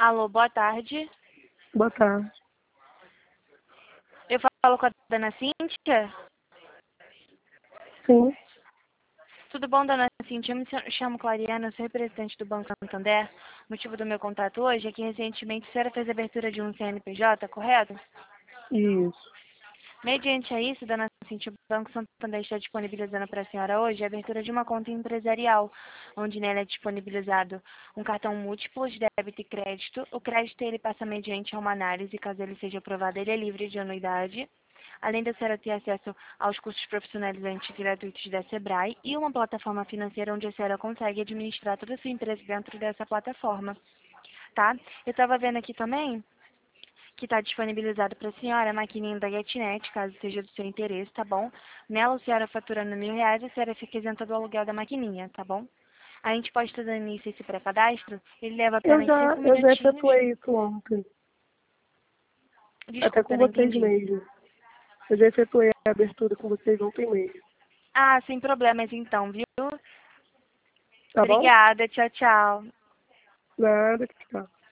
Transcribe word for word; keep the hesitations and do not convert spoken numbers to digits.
Alô, boa tarde. Boa tarde. Eu falo com a dona Cíntia? Sim. Tudo bom, dona Cíntia? Eu me chamo Clariana, sou representante do Banco Santander. O motivo do meu contato hoje é que recentemente a senhora fez a abertura de um C N P J, correto? Isso. Mediante a isso, dona Cíntia, o Banco Santander está disponibilizando para a senhora hoje a abertura de uma conta empresarial, onde nela é disponibilizado um cartão múltiplo de débito e crédito. O crédito ele passa mediante a uma análise, caso ele seja aprovado, ele é livre de anuidade. Além da senhora ter acesso aos cursos profissionalizantes gratuitos da Sebrae e uma plataforma financeira onde a senhora consegue administrar toda a sua empresa dentro dessa plataforma, tá? Eu estava vendo aqui também que está disponibilizado para a senhora a maquininha da GetNet, caso seja do seu interesse, tá bom? Nela, a senhora faturando mil reais, a senhora fica isenta do aluguel da maquininha, tá bom? A gente pode estar dando início a esse pré-cadastro, ele leva Eu apenas já, cinco eu já minutinhos. efetuei isso ontem. Até Desculpa, com não vocês entendi. mesmo. Eu já efetuei a abertura com vocês ontem mesmo. Ah, sem problemas então, viu? Tá bom? Obrigada, tchau, tchau. Nada, tchau.